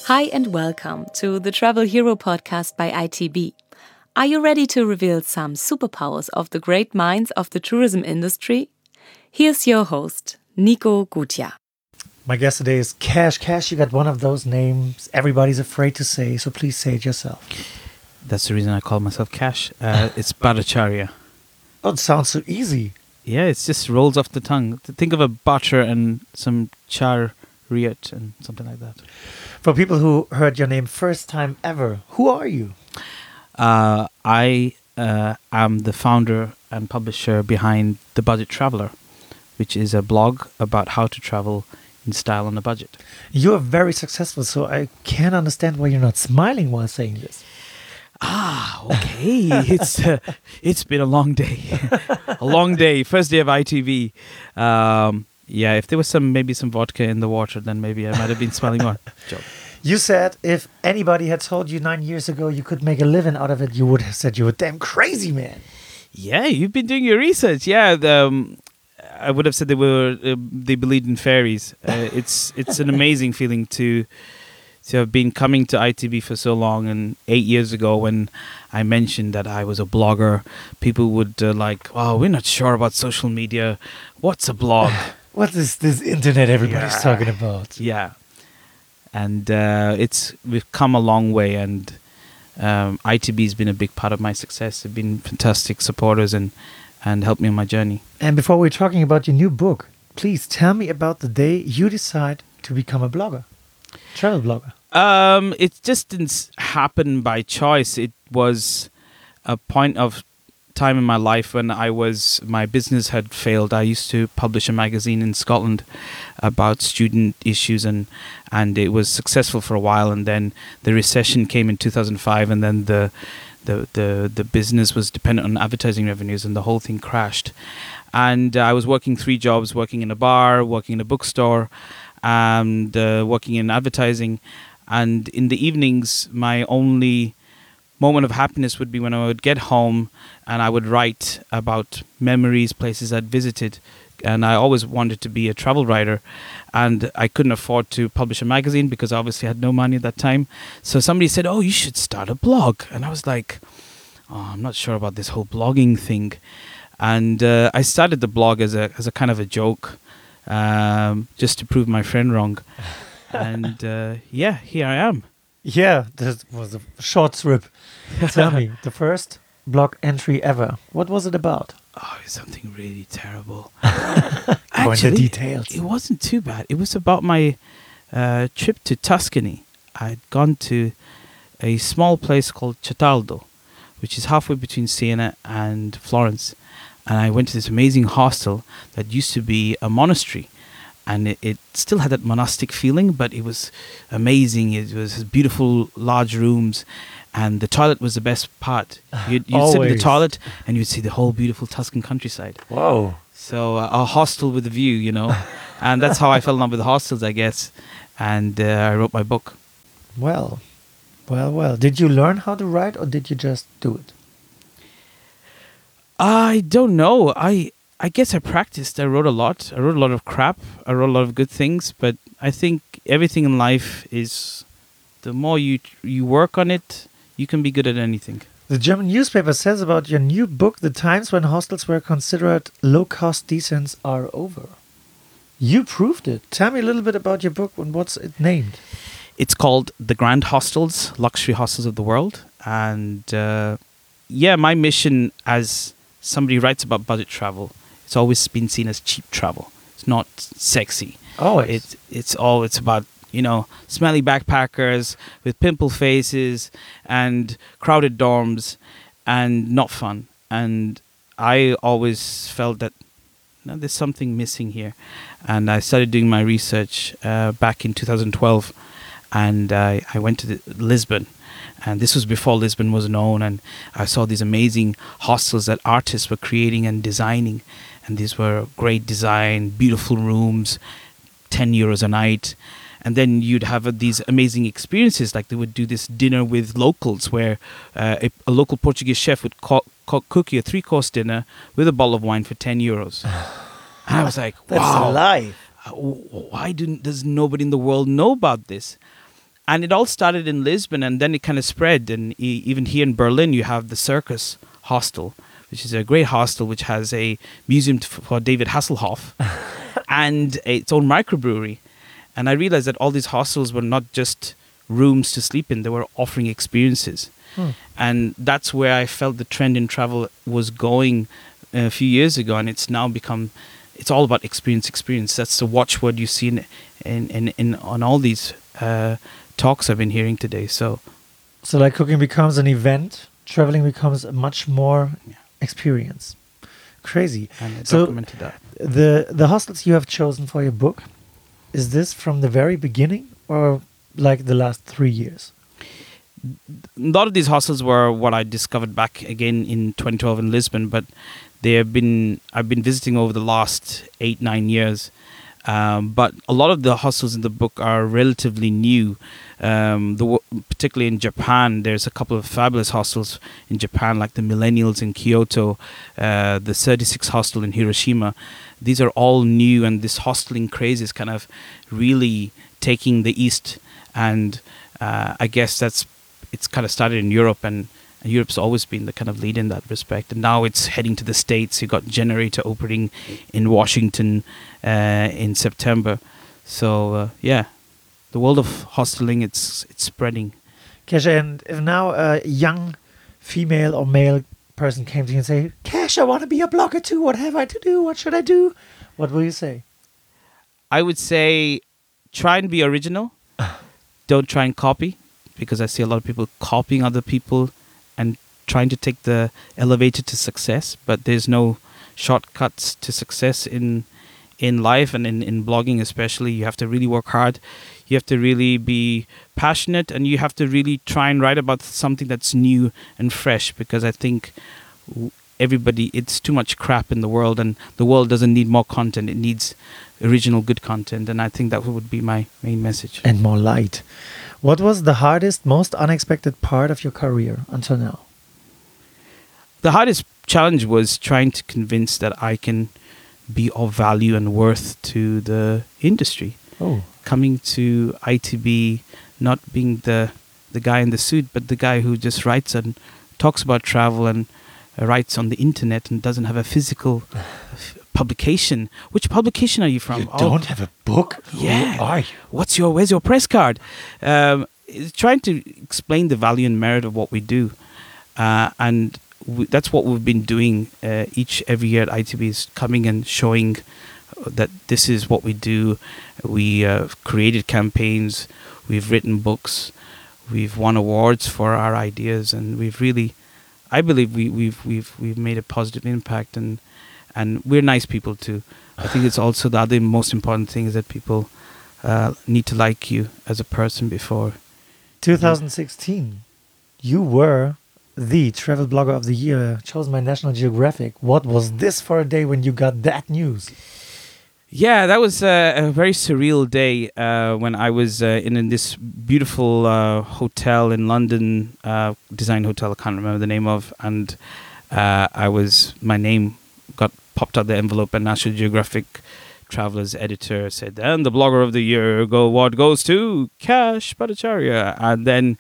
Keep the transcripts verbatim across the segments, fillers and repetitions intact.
Hi and welcome to the Travel Hero podcast by I T B. Are you ready to reveal some superpowers of the great minds of the tourism industry? Here's your host, Nico Gutia. My guest today is Cash. Cash, you got one of those names everybody's afraid to say, so please say it yourself. That's the reason I call myself Cash. Uh, it's Bhattacharya. Oh, it sounds so easy. Yeah, it just rolls off the tongue. Think of a butter and some chariot and something like that. For people who heard your name first time ever, who are you? Uh, I uh, am the founder and publisher behind The Budget Traveler, which is a blog about how to travel in style on a budget. You're very successful, so I can't understand why you're not smiling while saying this. Ah, okay. it's uh, it's been a long day, a long day. First day of I T V. Um, yeah, if there was some maybe some vodka in the water, then maybe I might have been smiling more. Joke. You said if anybody had told you nine years ago you could make a living out of it, you would have said you were damn crazy, man. Yeah, you've been doing your research. Yeah, the, um, I would have said they were uh, they believed in fairies. Uh, it's it's an amazing feeling to. to have been coming to I T B for so long, and eight years ago when I mentioned that I was a blogger, people would uh, like, "Oh, we're not sure about social media. What's a blog? What is this internet everybody's Yeah. talking about?" Yeah, and uh, it's we've come a long way, and um, I T B has been a big part of my success. They've been fantastic supporters and and helped me on my journey. And before we're talking about your new book, please tell me about the day you decide to become a blogger, travel blogger. Um, it just didn't s- happen by choice. It was a point of time in my life when I was my business had failed. I used to publish a magazine in Scotland about student issues, and and it was successful for a while. And then the recession came in two thousand five, and then the the the the business was dependent on advertising revenues, and the whole thing crashed. And uh, I was working three jobs: working in a bar, working in a bookstore, and uh, working in advertising. And in the evenings, my only moment of happiness would be when I would get home and I would write about memories, places I'd visited. And I always wanted to be a travel writer. And I couldn't afford to publish a magazine because I obviously had no money at that time. So somebody said, "Oh, you should start a blog." And I was like, "Oh, I'm not sure about this whole blogging thing." And uh, I started the blog as a as a kind of a joke, um, just to prove my friend wrong. And uh, yeah, here I am. Yeah, this was a short trip. Tell me, the first blog entry ever. What was it about? Oh, it's something really terrible. Go into details. It wasn't too bad. It was about my uh, trip to Tuscany. I'd gone to a small place called Cataldo, which is halfway between Siena and Florence. And I went to this amazing hostel that used to be a monastery. And it, it still had that monastic feeling, but it was amazing. It was beautiful, large rooms, and the toilet was the best part. You'd, you'd sit in the Always. toilet, and you'd see the whole beautiful Tuscan countryside. Whoa. So uh, a hostel with a view, you know, and that's how I fell in love with hostels, I guess. And uh, I wrote my book. Well, well, well. Did you learn how to write, or did you just do it? I don't know. I I guess I practiced. I wrote a lot. I wrote a lot of crap. I wrote a lot of good things. But I think everything in life is, the more you you work on it, you can be good at anything. The German newspaper says about your new book, "The times when hostels were considered low-cost decents are over." You proved it. Tell me a little bit about your book and what's it named. It's called The Grand Hostels, Luxury Hostels of the World. And uh, yeah, my mission as somebody who writes about budget travel, it's always been seen as cheap travel. It's not sexy. Oh, It's it's all it's about, you know, smelly backpackers with pimple faces and crowded dorms and not fun. And I always felt that, you know, there's something missing here. And I started doing my research uh, back in two thousand twelve, and I, I went to the, Lisbon. And this was before Lisbon was known, and I saw these amazing hostels that artists were creating and designing. And these were great design, beautiful rooms, ten euros a night. And then you'd have uh, these amazing experiences, like they would do this dinner with locals where uh, a, a local Portuguese chef would co- co- cook you a three-course dinner with a bottle of wine for ten euros. And I was like, That's wow, alive. uh, why didn't, does nobody in the world know about this? And it all started in Lisbon, and then it kind of spread. And e- even here in Berlin, you have the Circus Hostel, which is a great hostel which has a museum f- for David Hasselhoff and its own microbrewery. And I realized that all these hostels were not just rooms to sleep in, they were offering experiences. Hmm. And that's where I felt the trend in travel was going a few years ago, and it's now become, it's all about experience, experience. That's the watchword you see in, in, in, in on all these uh, talks I've been hearing today. So, So like cooking becomes an event, traveling becomes a much more Yeah. experience. Crazy. and I So- documented that. The the hostels you have chosen for your book, is this from the very beginning or like the last three years? A lot of these hostels were what I discovered back again in twenty twelve in Lisbon, but they have been I've been visiting over the last eight nine years. Um, but a lot of the hostels in the book are relatively new. Um, the, wo- particularly in Japan, there's a couple of fabulous hostels in Japan, like the Millennials in Kyoto, uh, the thirty-six hostel in Hiroshima. These are all new, and this hosteling craze is kind of really taking the East. And uh, I guess that's it's kind of started in Europe, and, and Europe's always been the kind of lead in that respect. And now it's heading to the States. You got Generator opening in Washington uh, in September. So uh, yeah, the world of hosteling, it's it's spreading. Kesha, and if now a young female or male person came to you and say, Cash, I want to be a blogger too. What have I to do? What should I do? What will you say? I would say try and be original. Don't try and copy, because I see a lot of people copying other people and trying to take the elevator to success. But there's no shortcuts to success in in life, and in, in blogging especially. You have to really work hard. You have to really be passionate, and you have to really try and write about something that's new and fresh, because I think w- everybody, it's too much crap in the world, and the world doesn't need more content. It needs original good content, and I think that would be my main message. And more light. What was the hardest, most unexpected part of your career until now? The hardest challenge was trying to convince that I can be of value and worth to the industry. Oh, Coming to I T B, not being the the guy in the suit, but the guy who just writes and talks about travel and uh, writes on the internet and doesn't have a physical f- publication. Which publication are you from? you Oh, don't have a book? Yeah. Who are you? What's your where's your press card? Um, it's trying to explain the value and merit of what we do, uh, and we, that's what we've been doing uh, each every year at I T B, is coming and showing that this is what we do. We uh, created campaigns, we've written books, we've won awards for our ideas, and we've really, I believe we, we've we've we've made a positive impact, and and we're nice people too. I think it's also the other most important thing is that people uh, need to like you as a person before. twenty sixteen, you were the travel blogger of the year, chosen by National Geographic. What was this for a day when you got that news? Yeah, that was uh, a very surreal day uh, when I was uh, in, in this beautiful uh, hotel in London, uh, design hotel, I can't remember the name of, and uh, I was, my name got popped out the envelope, and National Geographic Travelers editor said, and the blogger of the year go what goes to Cash Bhattacharya. And then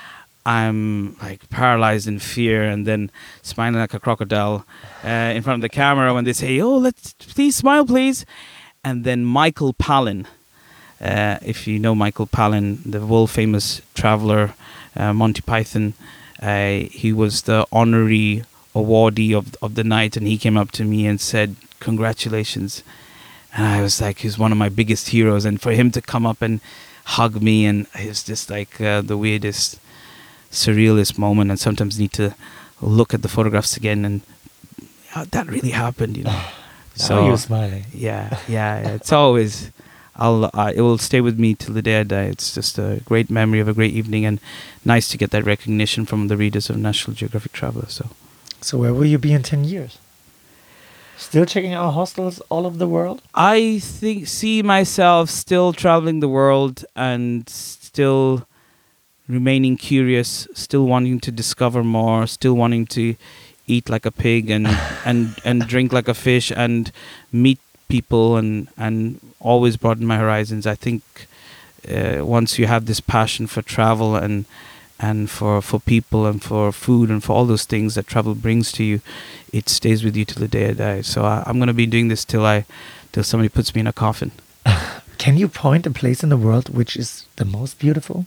I'm like paralyzed in fear, and then smiling like a crocodile uh, in front of the camera when they say, oh, let's please smile, please. And then Michael Palin, uh, if you know Michael Palin, the world famous traveler, uh, Monty Python, uh, he was the honorary awardee of of the night, and he came up to me and said, congratulations. And I was like, he's one of my biggest heroes, and for him to come up and hug me, and it was just like uh, the weirdest, surrealist moment. And sometimes need to look at the photographs again, and uh, that really happened, you know. So you're smiling. Yeah, yeah, yeah. It's always, I'll, uh, it will stay with me till the day I die. It's just a great memory of a great evening, and nice to get that recognition from the readers of National Geographic Traveler. So, So where will you be in ten years? Still checking out hostels all over the world? I think see myself still traveling the world and still remaining curious, still wanting to discover more, still wanting to eat like a pig and and and drink like a fish and meet people and and always broaden my horizons. I think uh, once you have this passion for travel and and for, for people and for food and for all those things that travel brings to you, it stays with you till the day I die. So I, I'm going to be doing this till I till somebody puts me in a coffin. Can you point a place in the world which is the most beautiful?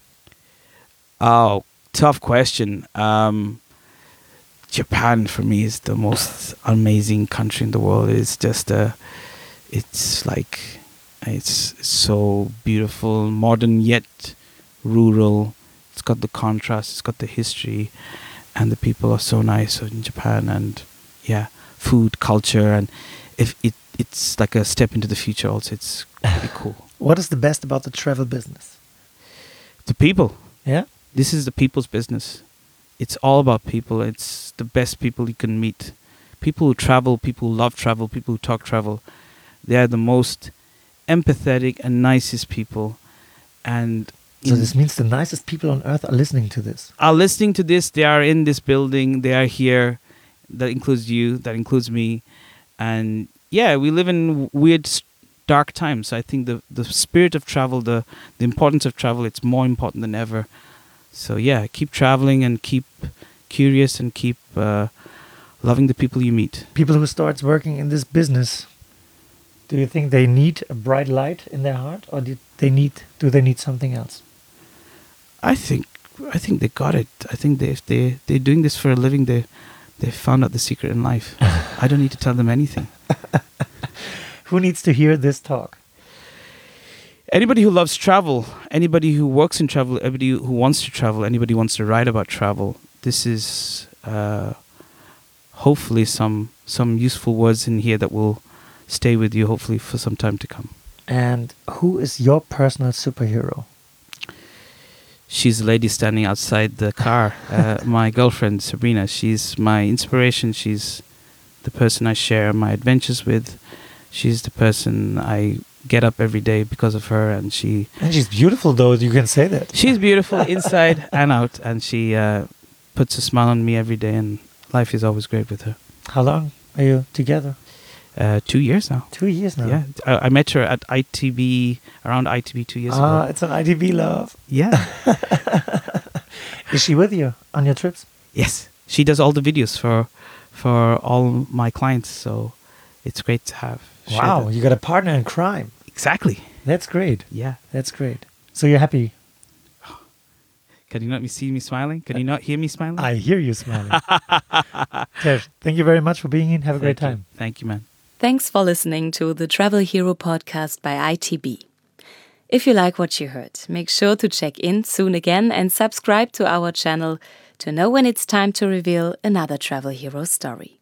Oh, tough question. Um, Japan for me is the most amazing country in the world. It's just a, it's like, it's so beautiful, modern yet rural. It's got the contrast, it's got the history, and the people are so nice in Japan. And yeah, food, culture, and if it it's like a step into the future. Also, it's pretty cool. What is the best about the travel business? The people. Yeah. This is the people's business. It's all about people. It's the best people you can meet. People who travel, people who love travel, people who talk travel. They are the most empathetic and nicest people. And so this means the nicest people on earth are listening to this. Are listening to this. They are in this building. They are here. That includes you. That includes me. And yeah, we live in weird, dark times. I think the, the spirit of travel, the, the importance of travel, it's more important than ever. So yeah, keep traveling and keep curious and keep uh, loving the people you meet. People who start working in this business, do you think they need a bright light in their heart, or do they need do they need something else? I think I think they got it. I think they if they they're doing this for a living, they they found out the secret in life. I don't need to tell them anything. Who needs to hear this talk? Anybody who loves travel, anybody who works in travel, anybody who wants to travel, anybody who wants to write about travel. This is uh, hopefully some some useful words in here that will stay with you, hopefully for some time to come. And who is your personal superhero? She's the lady standing outside the car. Uh, my girlfriend, Sabrina. She's my inspiration. She's the person I share my adventures with. She's the person I get up every day because of her, and she and she's beautiful, though. You can say that. She's beautiful inside and out, and she uh, puts a smile on me every day, and life is always great with her. How long are you together? Uh, two years now. Two years now. Yeah, I, I met her at I T B, around I T B two years ah, ago. Ah, it's an I T B love. Yeah. Is she with you on your trips? Yes, she does all the videos for for all my clients, so it's great to have. Wow, you got a partner in crime. Exactly. That's great. Yeah. That's great. So you're happy? Can you not see me smiling? Can you not hear me smiling? I hear you smiling. Tesh, thank you very much for being in. Have a Thank great time. You. Thank you, man. Thanks for listening to the Travel Hero podcast by I T B. If you like what you heard, make sure to check in soon again and subscribe to our channel to know when it's time to reveal another Travel Hero story.